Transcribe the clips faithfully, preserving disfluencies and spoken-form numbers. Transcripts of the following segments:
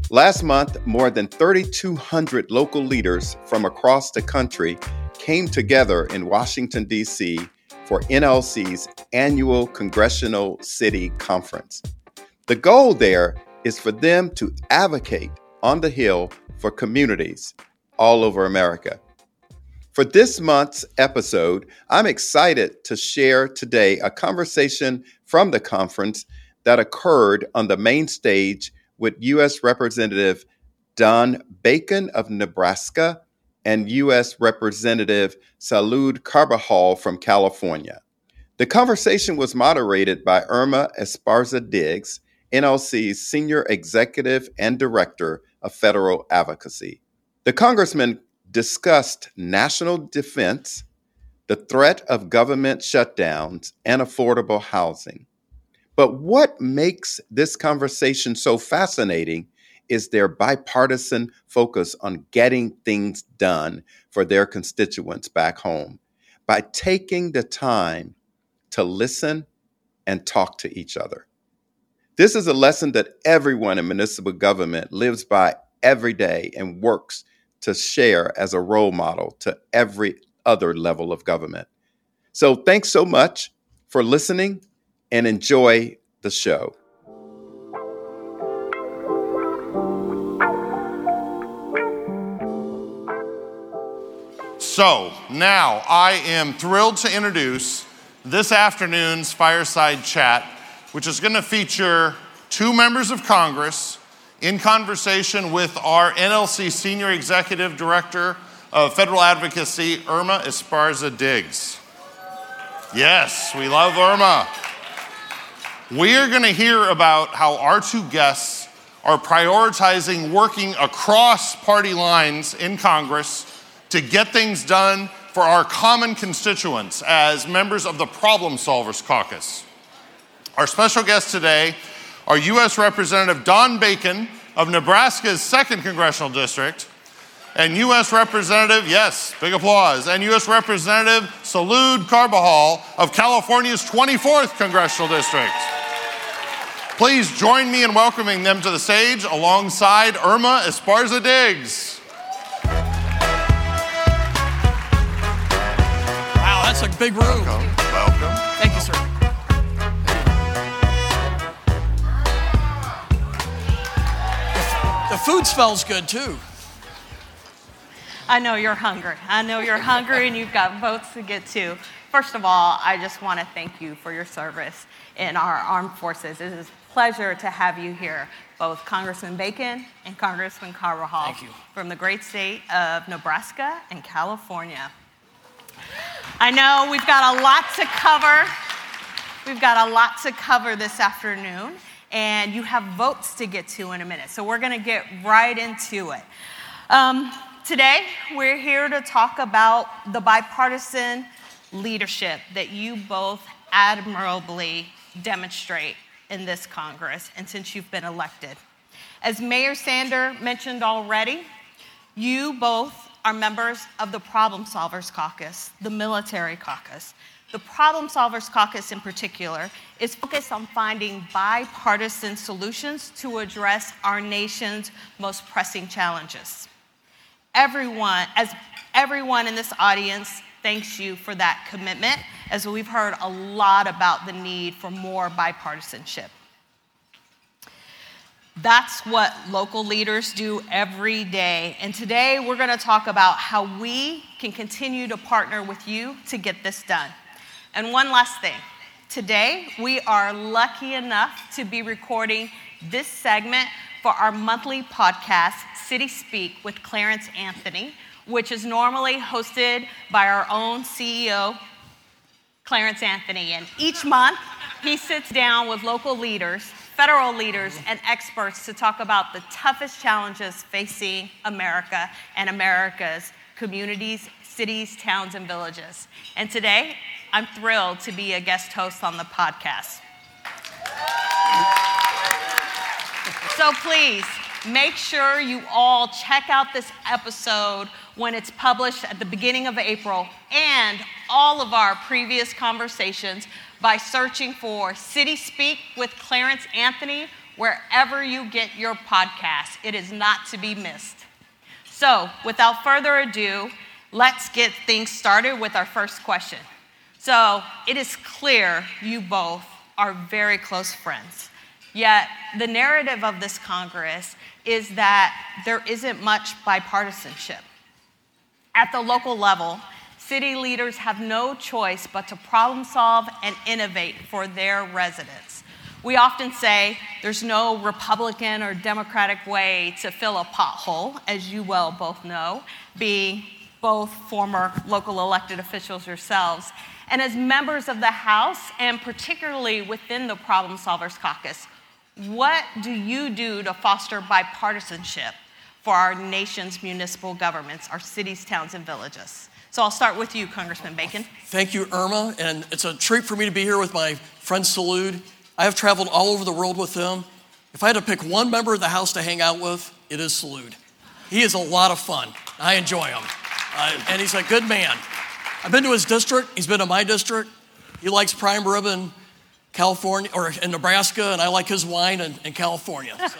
Last month, more than three thousand two hundred local leaders from across the country came together in Washington, D C for N L C's annual Congressional City Conference. The goal there is for them to advocate on the Hill for communities all over America. For this month's episode, I'm excited to share today a conversation from the conference that occurred on the main stage with U S Representative Don Bacon of Nebraska and U S Representative Salud Carbajal from California. The conversation was moderated by Irma Esparza Diggs, N L C's Senior Executive and Director of Federal Advocacy. The congressman discussed national defense, the threat of government shutdowns, and affordable housing. But what makes this conversation so fascinating is their bipartisan focus on getting things done for their constituents back home by taking the time to listen and talk to each other. This is a lesson that everyone in municipal government lives by every day and works to share as a role model to every other level of government. So thanks so much for listening and enjoy the show. So now I am thrilled to introduce this afternoon's Fireside Chat, which is going to feature two members of Congress in conversation with our N L C Senior Executive Director of Federal Advocacy, Irma Esparza Diggs. Yes, we love Irma. We are going to hear about how our two guests are prioritizing working across party lines in Congress to get things done for our common constituents as members of the Problem Solvers Caucus. Our special guests today are U S Representative Don Bacon of Nebraska's second Congressional District, and U S Representative, yes, big applause, and U S Representative Salud Carbajal of California's twenty-fourth Congressional District. Please join me in welcoming them to the stage alongside Irma Esparza Diggs. Wow, that's a big room. Welcome, welcome. Thank you, sir. The food smells good, too. I know you're hungry. I know you're hungry and you've got votes to get to. First of all, I just want to thank you for your service in our armed forces. It is a pleasure to have you here, both Congressman Bacon and Congressman Carbajal. Thank you. From the great state of Nebraska and California. I know we've got a lot to cover. We've got a lot to cover this afternoon, and you have votes to get to in a minute. So we're going to get right into it. Um, today, we're here to talk about the bipartisan leadership that you both admirably demonstrate in this Congress and since you've been elected. As Mayor Sander mentioned already, you both are members of the Problem Solvers Caucus, the military caucus. The Problem Solvers Caucus in particular is focused on finding bipartisan solutions to address our nation's most pressing challenges. Everyone, as everyone in this audience thanks you for that commitment, as we've heard a lot about the need for more bipartisanship. That's what local leaders do every day. And today we're going to talk about how we can continue to partner with you to get this done. And one last thing. Today we are lucky enough to be recording this segment for our monthly podcast, City Speak with Clarence Anthony, which is normally hosted by our own C E O, Clarence Anthony. And each month he sits down with local leaders, federal leaders, and experts to talk about the toughest challenges facing America and America's communities, cities, towns, and villages. And today, I'm thrilled to be a guest host on the podcast. So please, make sure you all check out this episode when it's published at the beginning of April, and all of our previous conversations by searching for City Speak with Clarence Anthony wherever you get your podcast. It is not to be missed. So, without further ado, let's get things started with our first question. So, it is clear you both are very close friends. Yet, the narrative of this Congress is that there isn't much bipartisanship. At the local level, city leaders have no choice but to problem solve and innovate for their residents. We often say there's no Republican or Democratic way to fill a pothole, as you well both know, being both former local elected officials yourselves. And as members of the House, and particularly within the Problem Solvers Caucus, what do you do to foster bipartisanship for our nation's municipal governments, our cities, towns, and villages? So I'll start with you, Congressman Bacon. Thank you, Irma, and it's a treat for me to be here with my friend Salud. I have traveled all over the world with him. If I had to pick one member of the House to hang out with, it is Salud. He is a lot of fun. I enjoy him, uh, and he's a good man. I've been to his district. He's been to my district. He likes prime rib in California or in Nebraska, and I like his wine in, in California. So.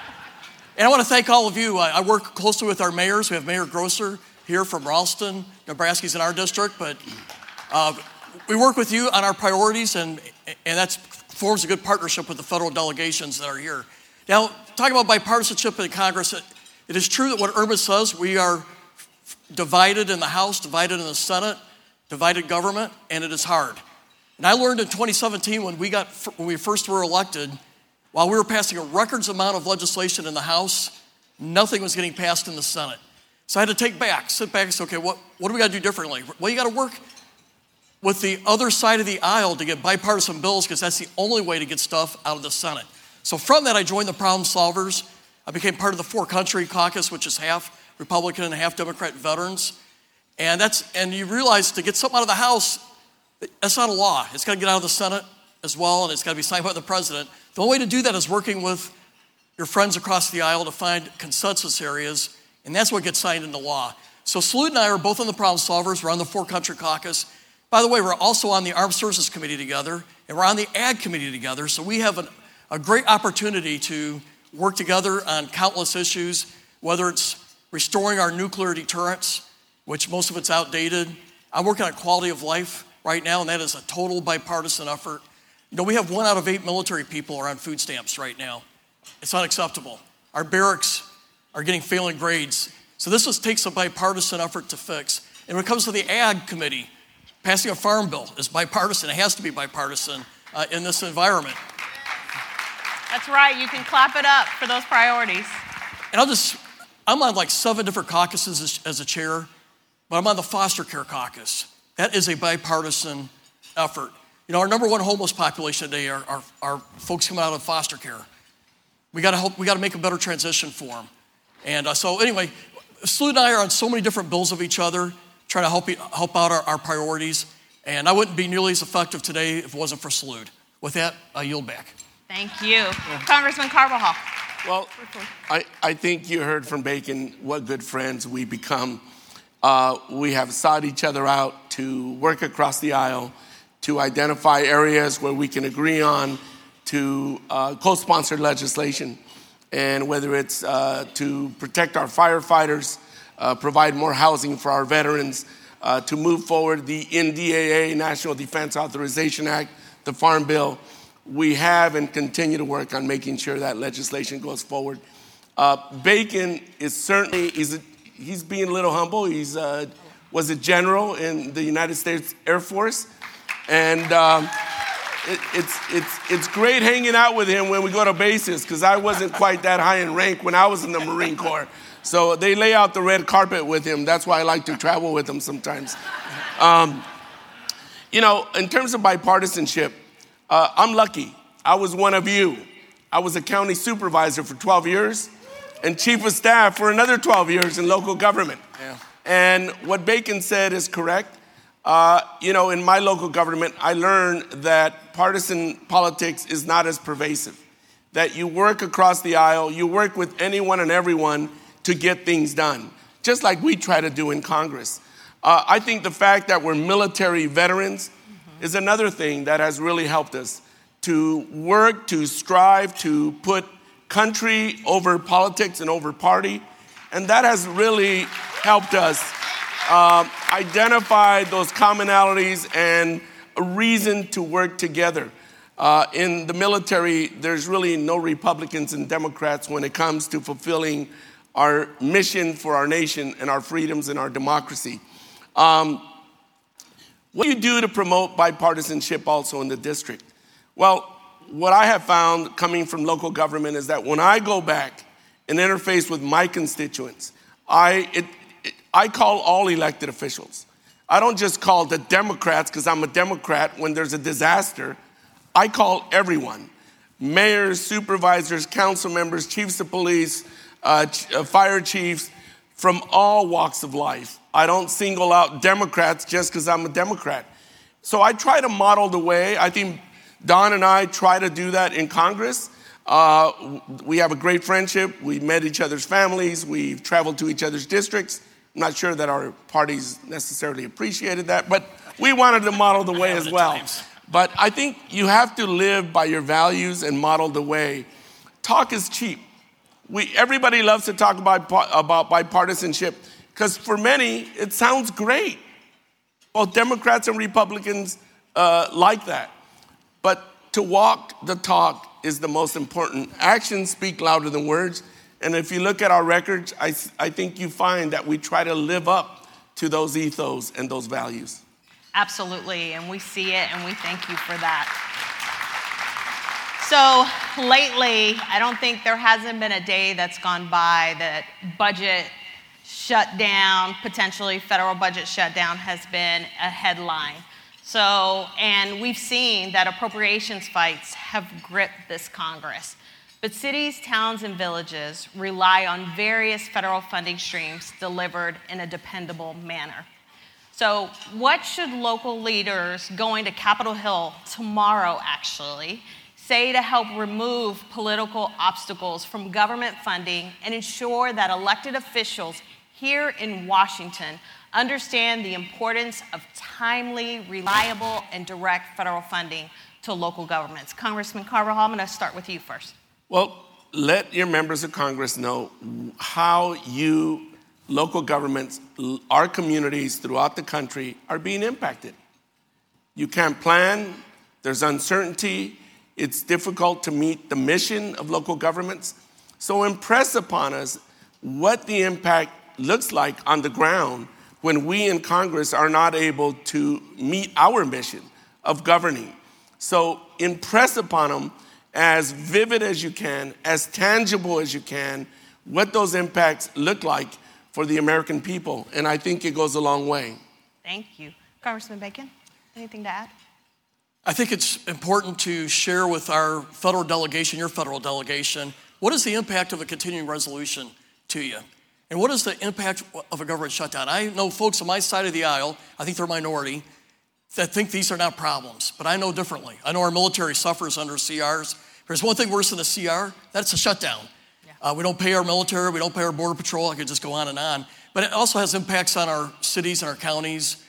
And I want to thank all of you. I, I work closely with our mayors. We have Mayor Grosser here from Ralston. Nebraska's in our district, but uh, we work with you on our priorities, and and that forms a good partnership with the federal delegations that are here. Now, talking about bipartisanship in Congress, it, it is true that what Irma says, we are divided in the House, divided in the Senate, divided government, and it is hard. And I learned in twenty seventeen when we got when we first were elected, while we were passing a records amount of legislation in the House, nothing was getting passed in the Senate. So I had to take back, sit back and say, okay, what, what do we got to do differently? Well, you got to work with the other side of the aisle to get bipartisan bills because that's the only way to get stuff out of the Senate. So from that, I joined the Problem Solvers. I became part of the Four Country Caucus, which is half Republican and half Democrat veterans. And that's and you realize to get something out of the House, that's not a law. It's got to get out of the Senate as well, and it's got to be signed by the president. The only way to do that is working with your friends across the aisle to find consensus areas, and that's what gets signed into law. So Salud and I are both on the Problem Solvers. We're on the Four Country Caucus. By the way, we're also on the Armed Services Committee together, and we're on the Ag Committee together, so we have an, a great opportunity to work together on countless issues, whether it's restoring our nuclear deterrence, which most of it's outdated. I'm working on quality of life right now, and that is a total bipartisan effort. You know, we have one out of eight military people are on food stamps right now. It's unacceptable. Our barracks are getting failing grades. So this is, takes a bipartisan effort to fix. And when it comes to the Ag Committee, passing a farm bill is bipartisan. It has to be bipartisan uh, in this environment. That's right. You can clap it up for those priorities. And I'll just, I'm on like seven different caucuses as, as a chair, but I'm on the foster care caucus. That is a bipartisan effort. You know, our number one homeless population today are, are, are folks coming out of foster care. We got to help. We got to make a better transition for them. And uh, so, anyway, Salud and I are on so many different bills of each other, trying to help help out our, our priorities. And I wouldn't be nearly as effective today if it wasn't for Salud. With that, I yield back. Thank you, yeah. Congressman Carbajal. Well, I, I think you heard from Bacon what good friends we become. Uh, we have sought each other out to work across the aisle, to identify areas where we can agree on, to uh, co-sponsor legislation, and whether it's uh, to protect our firefighters, uh, provide more housing for our veterans, uh, to move forward the N D A A, National Defense Authorization Act, the Farm Bill. We have and continue to work on making sure that legislation goes forward. Uh, Bacon is certainly, he's, a, he's being a little humble. He's uh, was a general in the United States Air Force. And um, it, it's, it's, it's great hanging out with him when we go to bases, because I wasn't quite that high in rank when I was in the Marine Corps. So they lay out the red carpet with him. That's why I like to travel with him sometimes. Um, you know, in terms of bipartisanship, uh, I'm lucky. I was one of you. I was a county supervisor for twelve years and chief of staff for another twelve years in local government. Yeah. And what Bacon said is correct. Uh, you know, in my local government, I learned that partisan politics is not as pervasive, that you work across the aisle, you work with anyone and everyone to get things done, just like we try to do in Congress. Uh, I think the fact that we're military veterans mm-hmm. is another thing that has really helped us. to work, to strive, to put country over politics and over party. And that has really helped us um, identify those commonalities and a reason to work together. Uh, in the military, there's really no Republicans and Democrats when it comes to fulfilling our mission for our nation and our freedoms and our democracy. Um, what do you do to promote bipartisanship also in the district? Well, what I have found coming from local government is that when I go back and interface with my constituents, I, it, it, I call all elected officials. I don't just call the Democrats because I'm a Democrat when there's a disaster. I call everyone, mayors, supervisors, council members, chiefs of police, uh, ch- uh, fire chiefs, from all walks of life. I don't single out Democrats just because I'm a Democrat. So I try to model the way. I think Don and I try to do that in Congress. Uh, we have a great friendship. We met each other's families. We've traveled to each other's districts. I'm not sure that our parties necessarily appreciated that, but we wanted to model the way as well. But I think you have to live by your values and model the way. Talk is cheap. We, everybody loves to talk about, about bipartisanship because for many, it sounds great. Both Democrats and Republicans uh, like that. But to walk the talk is the most important. Actions speak louder than words. And if you look at our records, I, I think you find that we try to live up to those ethos and those values. Absolutely, and we see it, and we thank you for that. So lately, I don't think there hasn't been a day that's gone by that budget shutdown, potentially federal budget shutdown, has been a headline. So, and we've seen that appropriations fights have gripped this Congress. But cities, towns, and villages rely on various federal funding streams delivered in a dependable manner. So what should local leaders going to Capitol Hill tomorrow, actually, say to help remove political obstacles from government funding and ensure that elected officials here in Washington understand the importance of timely, reliable, and direct federal funding to local governments? Congressman Carvajal, I'm going to start with you first. Well, let your members of Congress know how you, local governments, our communities throughout the country are being impacted. You can't plan, there's uncertainty, it's difficult to meet the mission of local governments. So impress upon us what the impact looks like on the ground when we in Congress are not able to meet our mission of governing. So impress upon them as vivid as you can, as tangible as you can, what those impacts look like for the American people. And I think it goes a long way. Thank you. Congressman Bacon, anything to add? I think it's important to share with our federal delegation, your federal delegation, what is the impact of a continuing resolution to you? And what is the impact of a government shutdown? I know folks on my side of the aisle, I think they're a minority, that think these are not problems, but I know differently. I know our military suffers under C Rs. There's one thing worse than a C R, that's a shutdown. Yeah. Uh, we don't pay our military, we don't pay our border patrol, I could just go on and on. But it also has impacts on our cities and our counties,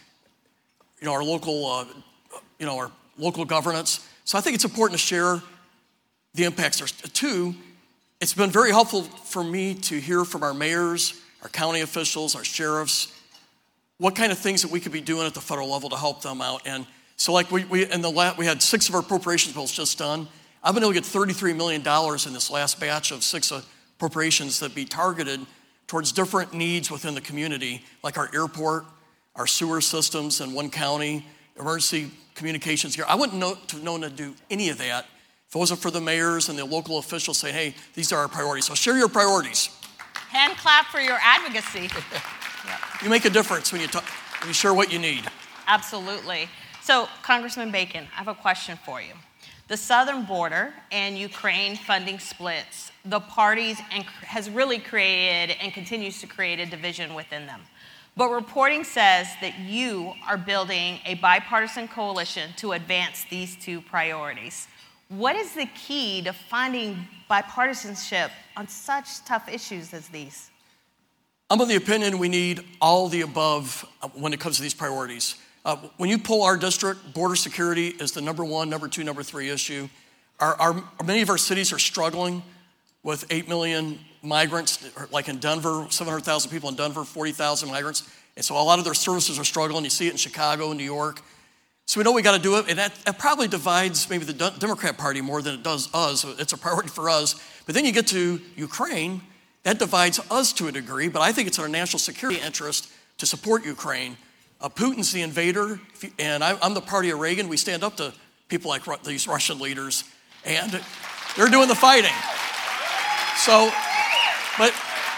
you know, our local, uh, you know, our local governance. So I think it's important to share the impacts. There's two, it's been very helpful for me to hear from our mayors, our county officials, our sheriffs, what kind of things that we could be doing at the federal level to help them out. And so like we, we in the la- we had six of our appropriations bills just done. I've been able to get thirty-three million dollars in this last batch of six appropriations that be targeted towards different needs within the community, like our airport, our sewer systems in one county, emergency communications here. I wouldn't know to know to do any of that if it wasn't for the mayors and the local officials saying, hey, these are our priorities. So share your priorities. Hand clap for your advocacy. Yeah. You make a difference when you, talk, when you share what you need. Absolutely. So, Congressman Bacon, I have a question for you. The southern border and Ukraine funding splits the parties and has really created and continues to create a division within them. But reporting says that you are building a bipartisan coalition to advance these two priorities. What is the key to finding bipartisanship on such tough issues as these? I'm of the opinion we need all the above when it comes to these priorities. Uh, when you pull our district, border security is the number one, number two, number three issue. Our, our, many of our cities are struggling with eight million migrants, like in Denver, seven hundred thousand people in Denver, forty thousand migrants. And so a lot of their services are struggling. You see it in Chicago, New York. So we know we got to do it, and that, that probably divides maybe the Democrat Party more than it does us. It's a priority for us. But then you get to Ukraine, that divides us to a degree, but I think it's in our national security interest to support Ukraine. Uh, Putin's the invader, and I, I'm the party of Reagan. We stand up to people like Ru- these Russian leaders, and they're doing the fighting. So, but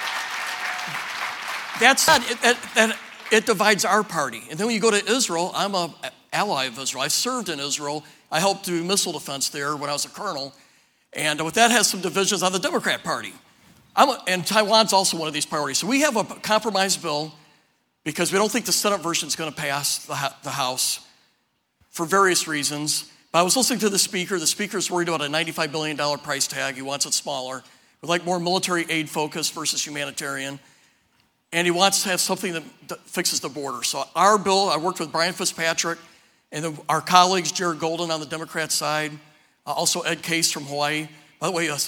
that's not, it, that, that, it divides our party. And then when you go to Israel, I'm an ally of Israel. I served in Israel. I helped do missile defense there when I was a colonel. And with that has some divisions on the Democrat Party. I'm a, and Taiwan's also one of these priorities. So we have a compromise bill because we don't think the Senate version is going to pass the, the House for various reasons. But I was listening to the speaker. The speaker's worried about a ninety-five billion dollars price tag. He wants it smaller. We'd like more military aid focus versus humanitarian. And he wants to have something that fixes the border. So our bill, I worked with Brian Fitzpatrick and the, our colleagues, Jared Golden on the Democrat side, uh, also Ed Case from Hawaii. By the way, uh,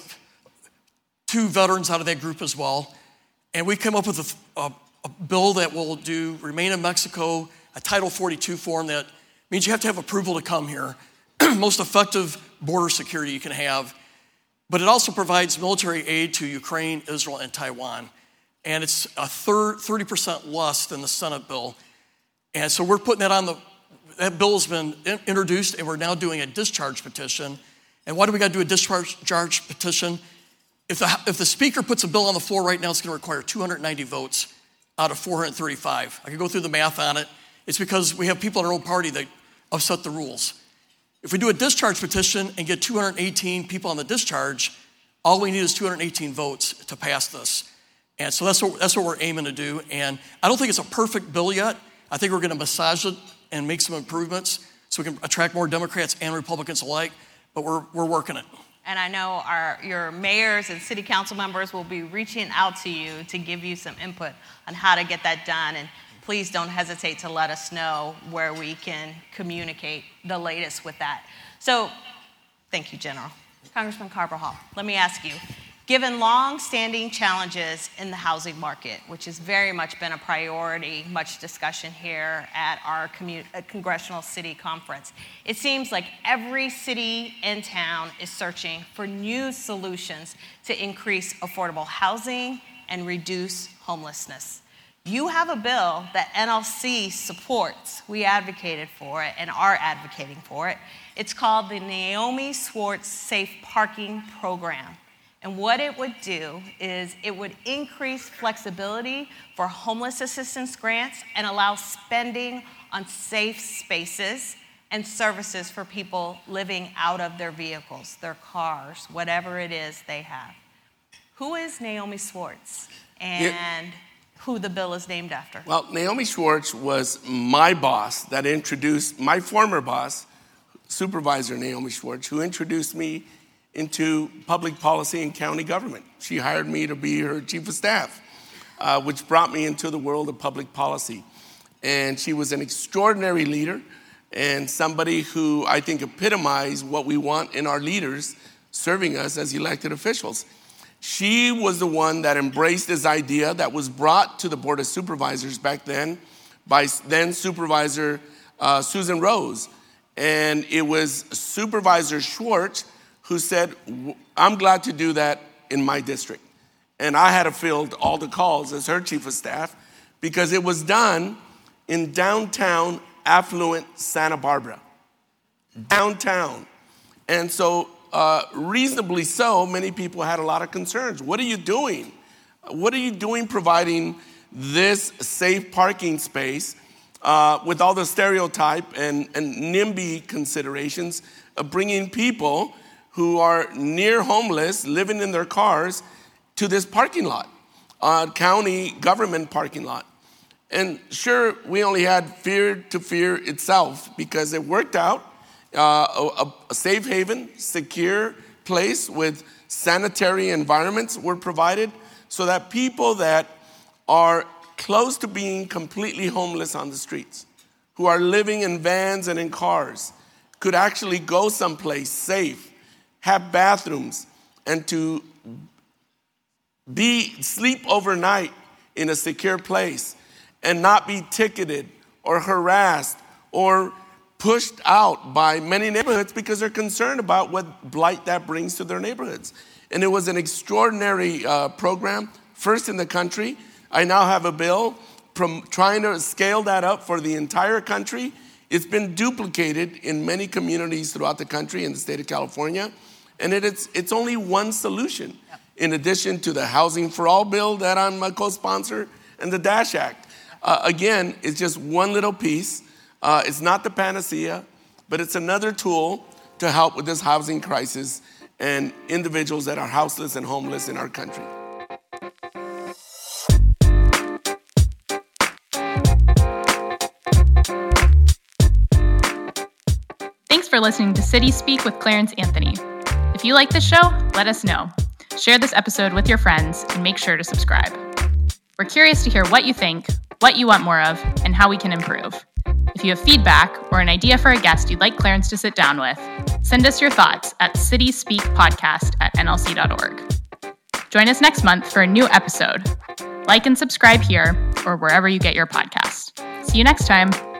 two veterans out of that group as well. And we came up with a, a, a bill that will do Remain in Mexico, a Title forty-two form that means you have to have approval to come here. Most effective border security you can have. But it also provides military aid to Ukraine, Israel, and Taiwan. And it's a third, thirty percent less than the Senate bill. And so we're putting that on the, that bill has been in, introduced, and we're now doing a discharge petition. And why do we got to do a discharge petition? If the, if the speaker puts a bill on the floor right now, it's going to require two hundred ninety votes out of four hundred thirty-five. I can go through the math on it. It's because we have people in our own party that upset the rules. If we do a discharge petition and get two hundred eighteen people on the discharge, all we need is two hundred eighteen votes to pass this. And so that's what, that's what we're aiming to do. And I don't think it's a perfect bill yet. I think we're going to massage it and make some improvements so we can attract more Democrats and Republicans alike, but we're, we're working it. And I know our, your mayors and city council members will be reaching out to you to give you some input on how to get that done. And please don't hesitate to let us know where we can communicate the latest with that. So, thank you, General. Congressman Carvajal, let me ask you, given long-standing challenges in the housing market, which has very much been a priority, much discussion here at our commun- uh, Congressional City Conference, it seems like every city in town is searching for new solutions to increase affordable housing and reduce homelessness. You have a bill that N L C supports. We advocated for it and are advocating for it. It's called the Naomi Schwartz Safe Parking Program. And what it would do is it would increase flexibility for homeless assistance grants and allow spending on safe spaces and services for people living out of their vehicles, their cars, whatever it is they have. Who is Naomi Schwartz? And yeah. who the bill is named after? Well, Naomi Schwartz was my boss that introduced, my former boss, Supervisor Naomi Schwartz, who introduced me into public policy and county government. She hired me to be her chief of staff, uh, which brought me into the world of public policy. And she was an extraordinary leader and somebody who I think epitomized what we want in our leaders serving us as elected officials. She was the one that embraced this idea that was brought to the Board of Supervisors back then by then Supervisor uh, Susan Rose. And it was Supervisor Schwartz who said, I'm glad to do that in my district. And I had to field all the calls as her chief of staff because it was done in downtown affluent Santa Barbara. Downtown. And so uh, reasonably so, many people had a lot of concerns. What are you doing? What are you doing providing this safe parking space uh, with all the stereotype and, and NIMBY considerations of bringing people who are near homeless, living in their cars, to this parking lot, uh, county government parking lot. And sure, we only had Fear to Fear itself because it worked out, uh, a, a safe haven, secure place with sanitary environments were provided so that people that are close to being completely homeless on the streets, who are living in vans and in cars could actually go someplace safe, have bathrooms, and to be sleep overnight in a secure place and not be ticketed or harassed or pushed out by many neighborhoods because they're concerned about what blight that brings to their neighborhoods. And it was an extraordinary uh, program, first in the country. I now have a bill from trying to scale that up for the entire country. It's been duplicated in many communities throughout the country in the state of California. And it, it's, it's only one solution, yep. in addition to the Housing for All bill that I'm a co-sponsor and the DASH Act. Uh, again, it's just one little piece. Uh, it's not the panacea, but it's another tool to help with this housing crisis and individuals that are houseless and homeless in our country. Thanks for listening to City Speak with Clarence Anthony. If you like this show, let us know. Share this episode with your friends and make sure to subscribe. We're curious to hear what you think, what you want more of, and how we can improve. If you have feedback or an idea for a guest you'd like Clarence to sit down with, send us your thoughts at cityspeakpodcast at N L C dot org. Join us next month for a new episode. Like and subscribe here or wherever you get your podcast. See you next time.